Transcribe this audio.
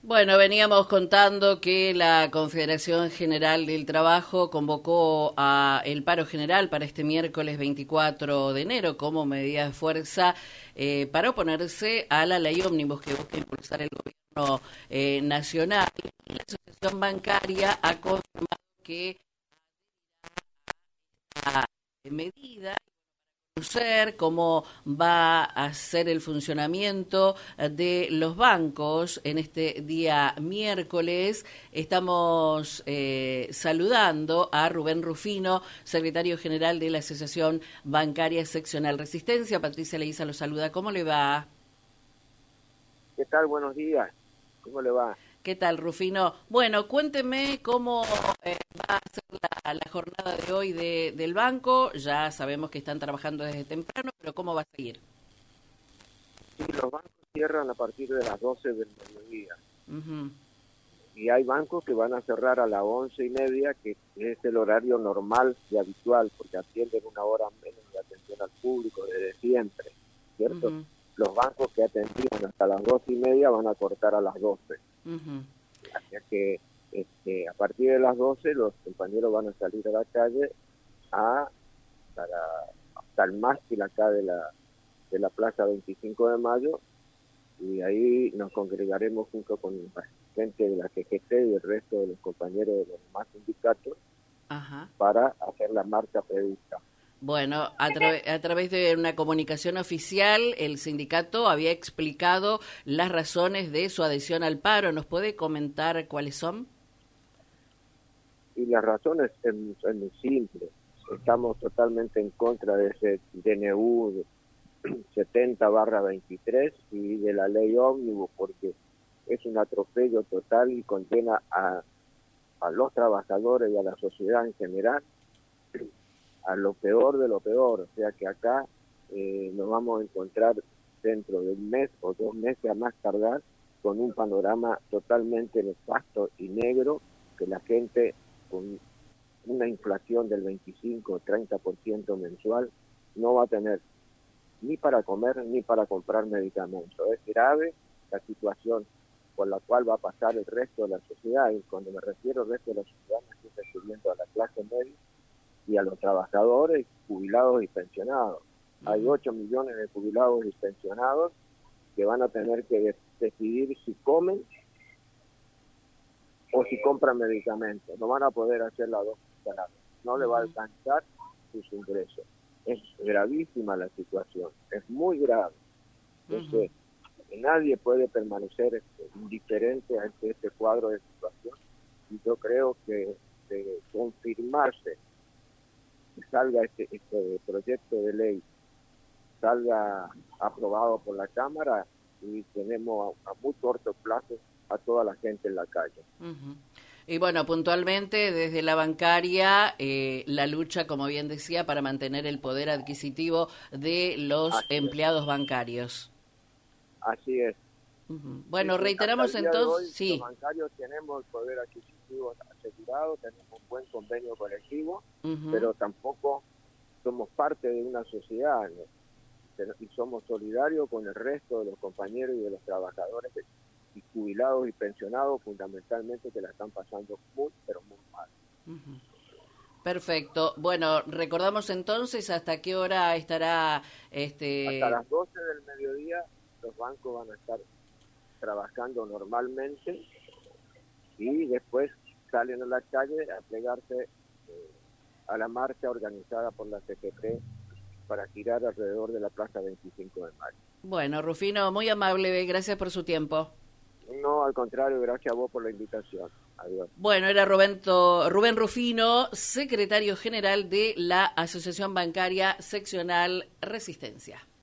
Bueno, veníamos contando que la Confederación General del Trabajo convocó a el paro general para este miércoles 24 de enero como medida de fuerza para oponerse a la ley ómnibus que busca impulsar el gobierno nacional. La Asociación Bancaria ha confirmado que a medida conocer cómo va a ser el funcionamiento de los bancos en este día miércoles. Estamos saludando a Rubén Rufino, secretario general de la Asociación Bancaria Seccional Resistencia. Patricia Leiza lo saluda. ¿Cómo le va? ¿Qué tal? Buenos días. ¿Cómo le va? ¿Qué tal, Rufino? Bueno, cuénteme cómo va a ser la jornada de hoy del banco. Ya sabemos que están trabajando desde temprano, pero ¿cómo va a seguir? Sí, los bancos cierran a partir de las 12 del mediodía. Uh-huh. Y hay bancos que van a cerrar a las 11:30, que es el horario normal y habitual, porque atienden una hora menos de atención al público desde siempre, ¿cierto? Uh-huh. Los bancos que atendían hasta las 12:30 van a cortar a las 12. Uh-huh. Así que a partir de las 12 los compañeros van a salir a la calle hasta el mástil acá de la Plaza 25 de Mayo, y ahí nos congregaremos junto con la gente de la CGT y el resto de los compañeros de los demás sindicatos. Ajá. Para hacer la marcha prevista. Bueno, a través de una comunicación oficial, el sindicato había explicado las razones de su adhesión al paro. ¿Nos puede comentar cuáles son? Y la razón es muy simple. Estamos totalmente en contra de ese DNU 70/23 y de la ley ómnibus, porque es un atropello total y condena a los trabajadores y a la sociedad en general a lo peor de lo peor. O sea que acá nos vamos a encontrar dentro de un mes o 2 meses a más tardar con un panorama totalmente nefasto y negro, que la gente con una inflación del 25-30% mensual no va a tener ni para comer ni para comprar medicamentos. Es grave la situación por la cual va a pasar el resto de la sociedad, y cuando me refiero al resto de la sociedad me estoy refiriendo a la clase media y a los trabajadores, jubilados y pensionados. Hay 8 millones de jubilados y pensionados que van a tener que decidir si comen o si compran medicamentos. No van a poder hacer las dos cosas. No le va a alcanzar sus ingresos. Es gravísima la situación, es muy grave. Entonces, nadie puede permanecer indiferente ante este cuadro de situación, y yo creo que de confirmarse que salga este proyecto de ley, salga aprobado por la Cámara, y tenemos a muy corto plazo a toda la gente en la calle. Uh-huh. Y bueno, puntualmente desde la bancaria, la lucha, como bien decía, para mantener el poder adquisitivo de los empleados bancarios. Así es. Uh-huh. Bueno, Sí, reiteramos entonces, sí. Los bancarios tenemos el poder adquisitivo asegurado, tenemos un buen convenio colectivo, Uh-huh. pero tampoco somos parte de una sociedad, ¿no? Y somos solidarios con el resto de los compañeros y de los trabajadores y jubilados y pensionados, fundamentalmente, que la están pasando muy, pero muy mal. Uh-huh. Perfecto. Bueno, recordamos entonces hasta qué hora estará Hasta las 12 del mediodía los bancos van a estar trabajando normalmente, y después salen a la calle a plegarse a la marcha organizada por la CGT para girar alrededor de la Plaza 25 de Mayo. Bueno, Rufino, muy amable, gracias por su tiempo. No, al contrario, gracias a vos por la invitación. Adiós. Bueno, era Rubén Rufino, secretario general de la Asociación Bancaria Seccional Resistencia.